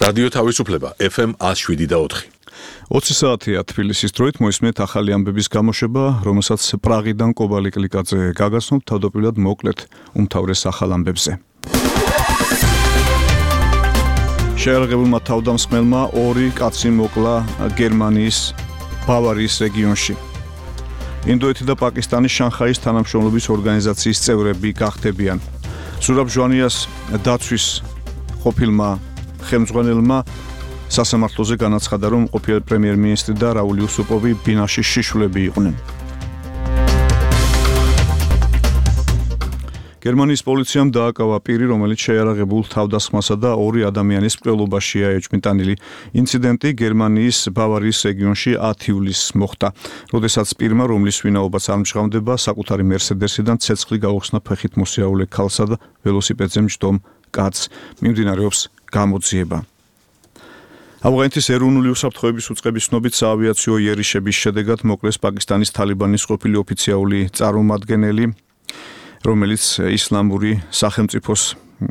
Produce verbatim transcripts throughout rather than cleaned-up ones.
რადიო თავისუფლება ეფ ემ one oh seven და four. ოცი საათია თბილისის დროით მოისმენთ ახალი ამბების გამოშვება, რომელსაც პრაღიდან კობალი კლიკაძე გაგაცნობთ თავდაპირველად მოკლედ უმთავრეს ახალ ამბებზე. შეერაღებულმა თავდამსხმელმა ორი კაცი მოკლა გერმანიის ბავარიის რეგიონში. ინდოეთი და პაკისტანის შანხაის თანამშრომლობის ორგანიზაციის წევრები გახდებიან. ზურაბ ჟვანიას დაცვის ყოფილმა ხელმძღვანელმა სასამართლოზე განაცხადა, რომ ყოფილი პრემიერ-მინისტრი და რაული უსუპოვი ბინაში შიშვლები იყვნენ. გერმანიის პოლიციამ დააკავა პირი, რომელიც შეიარაღებულ თავდასხმასა და ორი ადამიანის მკვლელობაშია ეჭვმიტანილი. ინციდენტი გერმანიის ბავარიის რეგიონში ათი ივლისს მოხდა, როდესაც პირმა, რომლის ვინაობაც არ მჟღავნდება, საკუთარი მერსედესიდან ცეცხლი გაუხსნა ფეხით მოსიარულე ქალსა და ველოსიპედზე მჯდომ კაცს. მიმდინარეობს გამოძიება. ავღანეთის ეროვნული უსაფრთხოების უწყების ცნობით საავიაციო იერიშების შედეგად მოკლეს პაკისტანის თალიბანის ყოფილი ოფიციალური წარმომადგენელი, რომელიც ისლამური სახელმწიფოს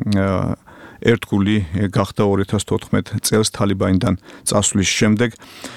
ერთგული გახდა ორი ათას თოთხმეტ წელს თალიბანიდან წასვლის შემდეგ.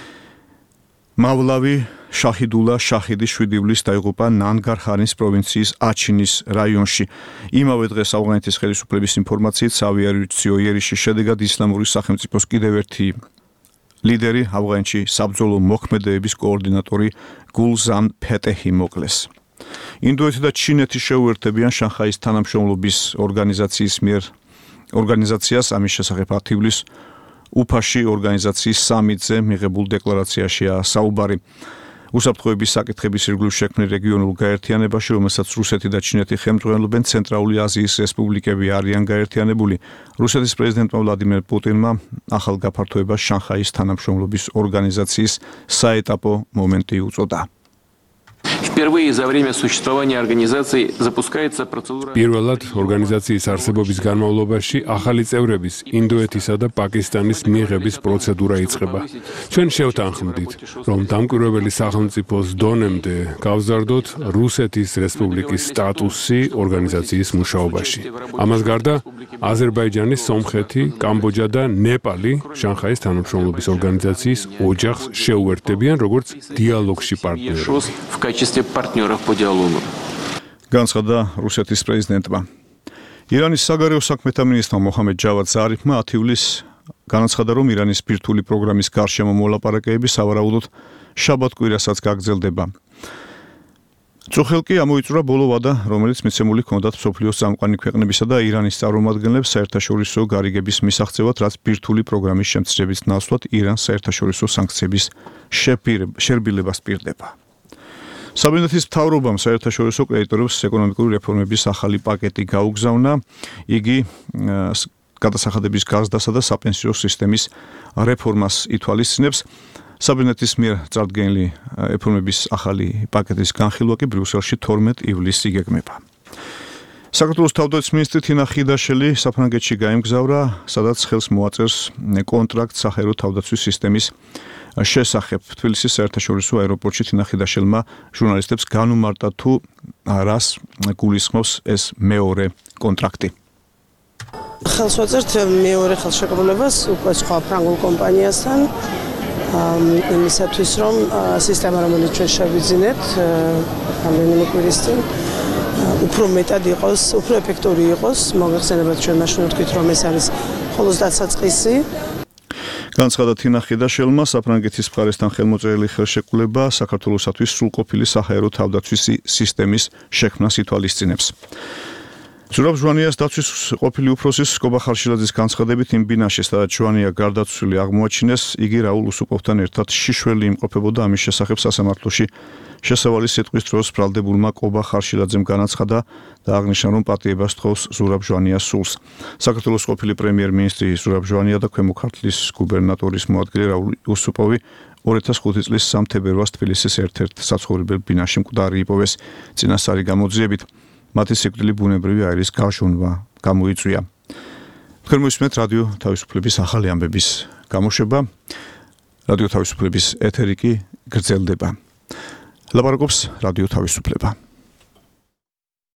მავლავი შაჰიდულა შაჰიდი შვიდი ივლისს დაიღუპა ნანგარჰარის პროვინციის აჩინის რაიონში. იმავე დღეს ავღანეთის ხელისუფლების ინფორმაციით საავიაციო იერიშის შედეგად ისლამური სახელმწიფოს კიდევ ერთი ლიდერი, ავღანეთში საბრძოლო მოქმედებების კოორდინატორი გულზან ფეტეჰი მოკლეს. ინდოეთი და ჩინეთი შეუერთებიან შანხაის თანამშრომლობის ორგანიზაციის მიერ ორგანიზაციას ამის შესახებ ათი ივლისს უფაში ორგანიზაციის სამიტზე მიღებულ დეკლარაციაშია საუბარი. უსაფრთხოების საკითხების ირგვლივ შექმნილ რეგიონულ გაერთიანებაში, რომელსაც რუსეთი და ჩინეთი ხელმძღვანელობენ, ცენტრალური აზიის რესპუბლიკები არიან გაერთიანებული. რუსეთის პრეზიდენტმა ვლადიმერ პუტინმა ახალ გაფართოებას შანხაის თანამშრომლობის ორგანიზაციის საეტაპო მომენტი უწოდა. Впервые за время существования организации запускается процедура. Პირველად ორგანიზაციის არსებობის განმავლობაში ახალი წევრების ინდოეთისა და პაკისტანის მიღების პროცედურა იწყება. ჩვენ შევთანხმდით, რომ დამკვირვებელი სახელმწიფოს დონემდე გავზარდოთ რუსეთის რესპუბლიკის სტატუსი ორგანიზაციის მუშაობაში. ამას გარდა აზერბაიჯანი, სომხეთი, კამბოჯა და ნეპალი შანხაის თანამშრომლობის ორგანიზაციის ოჯახს შეუერთდებიან როგორც დიალოგში პარტნიორები. В качестве партнеров по диалогу. განცხადა რუსეთის პრეზიდენტმა. ირანის საგარეო საქმეთა მინისტრმა მოჰამედ ჯავად ზარიფმა ათი ივლისს განაცხადა, რომ ირანის ბირთვული პროგრამის გარშემო მოლაპარაკებები სავარაუდოდ შაბათ-კვირასაც გაგრძელდება. წუხელკი ამოიწურა ბოლო ვადა, რომელიც მიცემული ჰქონდათ მსოფლიოს წამყვანი ქვეყნებისა და ირანის წარმომადგენლებს საერთაშორისო გარიგების მისაღწევად, რაც ბირთვული პროგრამის შემცირების ნაცვლად ირანს საერთაშორისო სანქციების შერბილებას პირდება. საბინეთის მთავრობამ საერთაშორისო კრედიტორებს ეკონომიკური რეფორმების ახალი პაკეტი გაუგზავნა. იგი გადასახადების გაზრდასა და საპენსიო სისტემის რეფორმას ითვალისწინებს. საბინეთის მიერ წარდგენილი რეფორმების ახალი პაკეტის განხილვა კი ბრიუსელში თორმეტ ივლისს იგეგმება. საქართველოს თავდაცვის მინისტრი თინა ხიდაშელი საფრანგეთში გაემგზავრა, სადაც ხელს მოაწერს კონტრაქტს საჰაერო თავდაცვის სისტემის შესახებ. თბილისის საერთაშორისო აეროპორტში თინა ხიდაშელმა ჟურნალისტებს განუმარტა, თუ რას გულისხმობს ეს მეორე კონტრაქტი. ხელს ვაწერთ მეორე ხელშეკრულებას უკვე სხვა ფრანგულ კომპანიასთან, იმისათვის, რომ სისტემა, რომელიც ჩვენ შევიძინეთ რამდენიმე კვირის წინ, უფრო მეტად იყოს, უფრო ეფექტური იყოს. მოგეხსენებათ, ჩვენ მაშინ ვთქვით, რომ ეს არის მხოლოდ დასაწყისი. განცხადა თინა ხიდაშელმა, საფრანგეთის მხარესთან ხელმოწერილი ხელშეკრულება საქართველოსათვის სრულყოფილი საჰაერო თავდაცვის სისტემის შექმნას ითვალისწინებს. ზურაბ ჟვანიას დაცვის ყოფილი უფროსის სკობა ხარშილაძის განცხადებით, იმ ბინაში, სადაც ჟვანია გარდაცვლილი აღმოაჩინეს, იგი რაულ უსუპოვთან ერთად შიშველი იმყოფებოდა. ამის შესახებ სასამართლოში შესავალი სიტყვის დროს ბრალდებულმა კობა ხარშილაძემ განაცხადა და აღნიშნა, რომ პატიებას თხოვს ზურაბ ჟვანიას სულს. საქართველოს ყოფილი პრემიერ-მინისტრი ზურაბ ჟვანია და ქვემო ქართლის გუბერნატორის მოადგილე რაულ უსუპოვი ორი ათას ხუთი წლის სამი თებერვალს თბილისის ერთ-ერთ საცხოვრებელ ბინაში მკვდარი იპოვეს. წინასწარი გამოძიებით მათი სიკვდილი ბუნებრივი აირის გაჟონვა გამოიწვია. თქვენ მოისმენთ რადიო თავისუფლების ახალი ამბების გამოშვება. რადიო თავისუფლების ეთერი კი გრძელდება. ლაპარაკობს რადიო თავისუფლება.